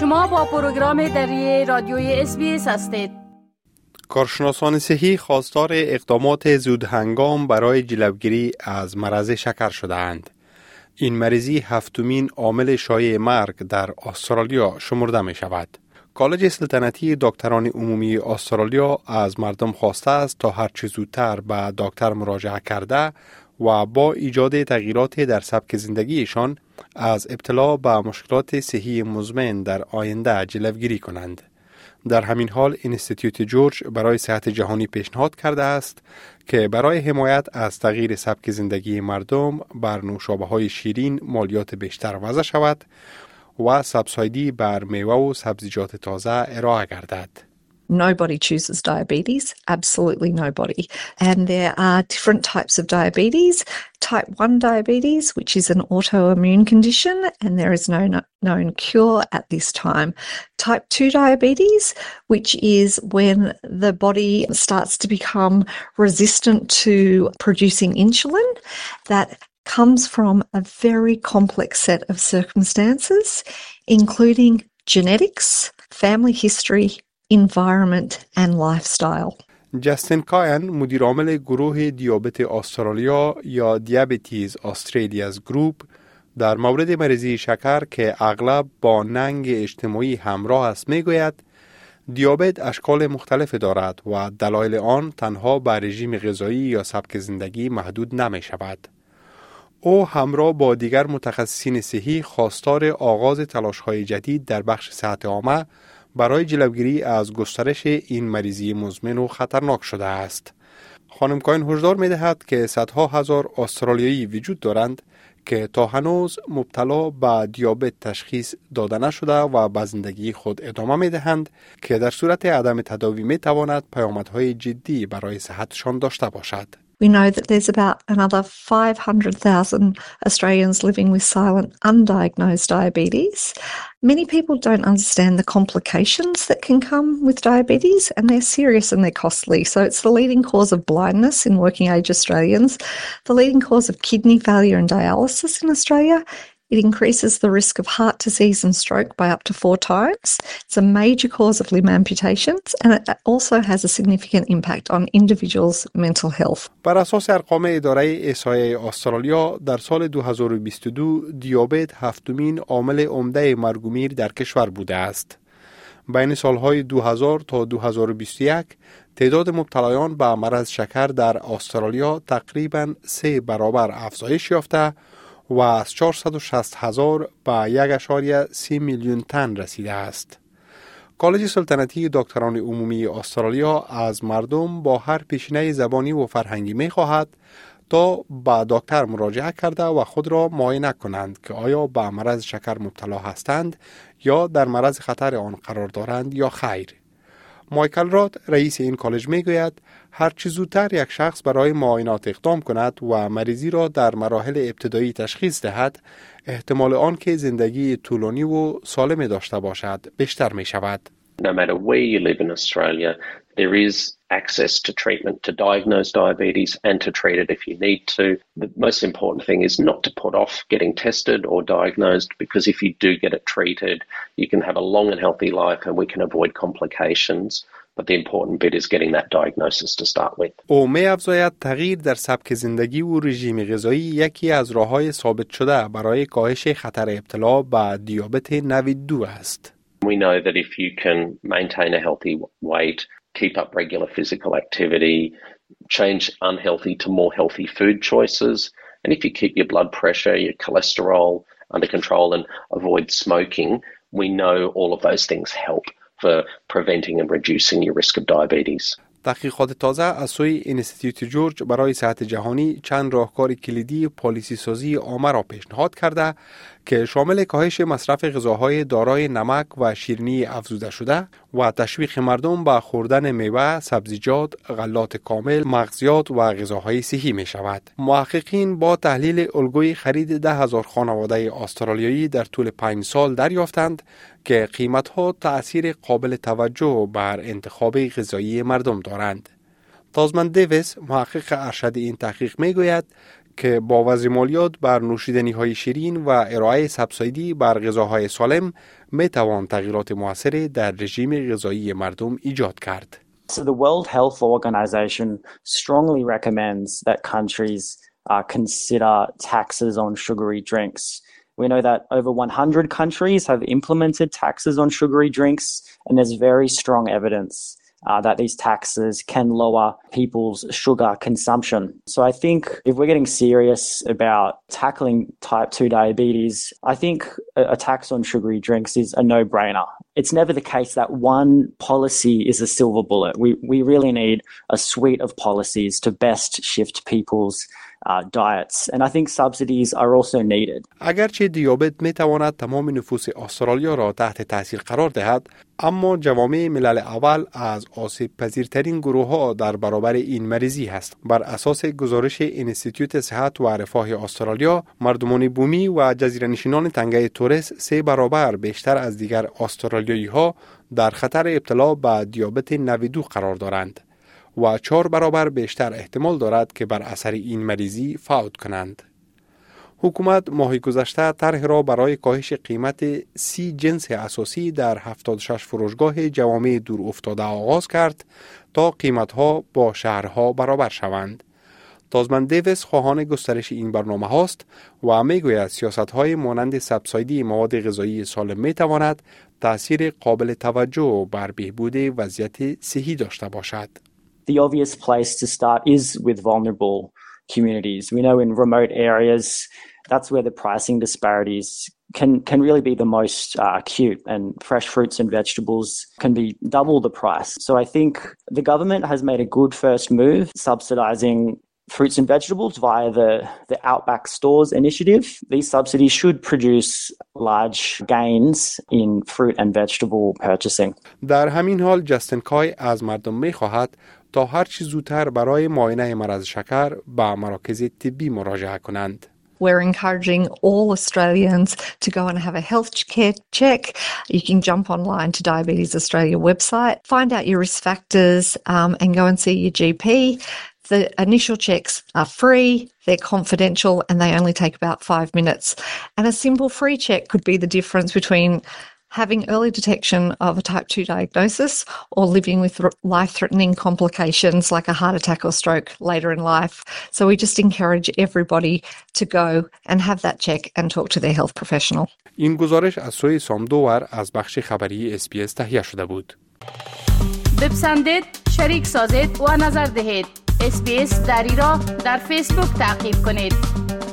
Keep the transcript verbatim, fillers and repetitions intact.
شما با پروگرام دری رادیوی اس بی اس هستید. کارشناسان صحی خواستار اقدامات زودهنگام برای جلوگیری از مرض شکر شده‌اند. این مریضی هفتمین عامل شایع مرگ در استرالیا شمرده می شود. کالج سلطنتی دکتران عمومی استرالیا از مردم خواسته است تا هر چه زودتر به دکتر مراجعه کرده و با ایجاد تغییرات در سبک زندگیشان از ابتلا به مشکلات صحی مزمن در آینده جلوگیری کنند. در همین حال اینستیتوت جورج برای صحت جهانی پیشنهاد کرده است که برای حمایت از تغییر سبک زندگی مردم بر نوشابه‌های شیرین مالیات بیشتر وضع شود و سبسایدی بر میوه و سبزیجات تازه ارائه گردد. Nobody chooses diabetes, absolutely nobody. And there are different types of diabetes. Type one diabetes, which is an autoimmune condition, and there is no known cure at this time. Type two diabetes, which is when the body starts to become resistant to producing insulin, that comes from a very complex set of circumstances, including genetics, family history, environment and lifestyle. جستین کاین مدیر عامل گروه دیابت استرالیا یا دیابتیز استرالیاز گروپ در مورد مریضی شکر که اغلب با ننگ اجتماعی همراه است میگوید دیابت اشکال مختلف دارد و دلایل آن تنها به رژیم غذایی یا سبک زندگی محدود نمی شود. او همراه با دیگر متخصصین صحی خواستار آغاز تلاش‌های جدید در بخش صحت عامه برای جلوگیری از گسترش این مریضی مزمن و خطرناک شده است. خانم کاین هشدار می دهد که صدها هزار استرالیایی وجود دارند که تا هنوز مبتلا به دیابت تشخیص داده نشده و به زندگی خود ادامه می دهند که در صورت عدم تداوی می تواند پیامدهای جدی برای صحتشان داشته باشد. We know that there's about another five hundred thousand Australians living with silent undiagnosed diabetes. Many people don't understand the complications that can come with diabetes, and they're serious and they're costly. So it's the leading cause of blindness in working age Australians, the leading cause of kidney failure and dialysis in Australia. It increases the risk of heart disease and stroke by up to four times. It's a major cause of limb amputations, and it also has a significant impact on individuals' mental health. بر اساس ارقام اداره احصایه استرالیا در سال دو هزار و بیست و دو دیابت هفتمین عامل عمده مرگ و میر در کشور بوده است. بین سالهای دو هزار تا دو هزار و بیست و یک تعداد مبتلایان به مرض شکر در استرالیا تقریباً سه برابر افزایش یافته و از چهارصد و شصت هزار به یک اشاریه سی میلیون تن رسیده است. کالج سلطنتی دکتران عمومی استرالیا از مردم با هر پیشینه زبانی و فرهنگی می خواهد تا به دکتر مراجعه کرده و خود را معاینه کنند که آیا به مرض شکر مبتلا هستند یا در معرض خطر آن قرار دارند یا خیر. مایکل راد رئیس این کالج می گوید هر چه زودتر یک شخص برای معاینات اقدام کند و مریضی را در مراحل ابتدایی تشخیص دهد، احتمال آن که زندگی طولانی و سالم داشته باشد بیشتر می شود. No matter where you live in Australia, there is access to treatment to diagnose diabetes and to treat it if you need to. The most important thing is not to put off getting tested or diagnosed, because if you do get it treated, you can have a long and healthy life and we can avoid complications. But the important bit is getting that diagnosis to start with. او می افزاید تغییر در سبک زندگی و رژیم غذایی یکی از راه‌های ثابت شده برای کاهش خطر ابتلا به دیابت نوع دو است. We know that if you can maintain a healthy weight, keep up regular physical activity, change unhealthy to more healthy food choices, and if you keep your blood pressure, your cholesterol under control and avoid smoking, we know all of those things help for preventing and reducing your risk of diabetes. تحقیقات تازه از سوی اینستیتوت جورج برای صحت جهانی چند راهکار کلیدی پالیسی سازی عامه را پیشنهاد کرده که شامل کاهش مصرف غذاهای دارای نمک و شیرینی افزوده شده و تشویق مردم به خوردن میوه، سبزیجات، غلات کامل، مغزیات و غذاهای صحی می شود. محققین با تحلیل الگوی خرید ده هزار خانواده استرالیایی در طول پنج سال دریافتند که قیمت‌ها تأثیر قابل توجه بر انتخاب غذایی مردم دارند. تازمن دیویس، محقق ارشد این تحقیق میگوید که با وضع مالیات بر نوشیدنی های شیرین و ارائه سبسایدی بر غذاهای سالم می توان تغییرات موثری در رژیم غذایی مردم ایجاد کرد. So the World Health Organization strongly recommends that countries uh, consider taxes on sugary drinks. We know that over one hundred countries have implemented taxes on sugary drinks, and there's very strong evidence uh, that these taxes can lower people's sugar consumption. So I think if we're getting serious about tackling type two diabetes, I think a, a tax on sugary drinks is a no-brainer. It's never the case that one policy is a silver bullet. We, we really need a suite of policies to best shift people's Uh, diets, and I think subsidies are also needed. اگرچه دیابت می تواند تمام نفوس استرالیا را تحت تاثیر قرار دهد، اما جوامع ملل اول از آسیب پذیرترین گروه ها در برابر این مریضی است. بر اساس گزارش انستیتوت صحت و رفاه استرالیا، مردمان بومی و جزیره نشینان تنگه تورس سه برابر بیشتر از دیگر استرالیایی ها در خطر ابتلا به دیابت نوع دو قرار دارند و چهار برابر بیشتر احتمال دارد که بر اثر این مریضی فوت کنند. حکومت ماه گذشته طرح را برای کاهش قیمت سی جنس اساسی در هفتاد و شش فروشگاه جوامع دور افتاده آغاز کرد تا قیمتها با شهرها برابر شوند. تازمن دیویس خواهان گسترش این برنامه هاست و میگوید سیاست‌های مانند سبسایدی مواد غذایی سالم میتواند تأثیر قابل توجه بر بهبود وضعیت صحی داشته باشد. The obvious place to start is with vulnerable communities. We know in remote areas, that's where the pricing disparities can, can really be the most uh, acute, and fresh fruits and vegetables can be double the price. So I think the government has made a good first move subsidising fruits and vegetables via the, the Outback Stores initiative. These subsidies should produce large gains in fruit and vegetable purchasing. در همین حال جستن کای از مردم می‌خواهد تا هر چه زودتر برای معاینه مرض شکر به مراکز طبی مراجعه کنند. We're encouraging all Australians to go and have a health care check. You can jump online to Diabetes Australia website, find out your risk factors um, and go and see your G P. The initial checks are free, they're confidential, and they only take about five minutes. And a simple free check could be the difference between having early detection of a type two diagnosis or living with life-threatening complications like a heart attack or stroke later in life. So we just encourage everybody to go and have that check and talk to their health professional. این گزارش از سوی سامدوور از بخش خبری اس بی اس تهیه شده بود. بپسندید، شریک سازید و نظر دهید. اس بی اس دری را در فیسبوک تعقیب کنید.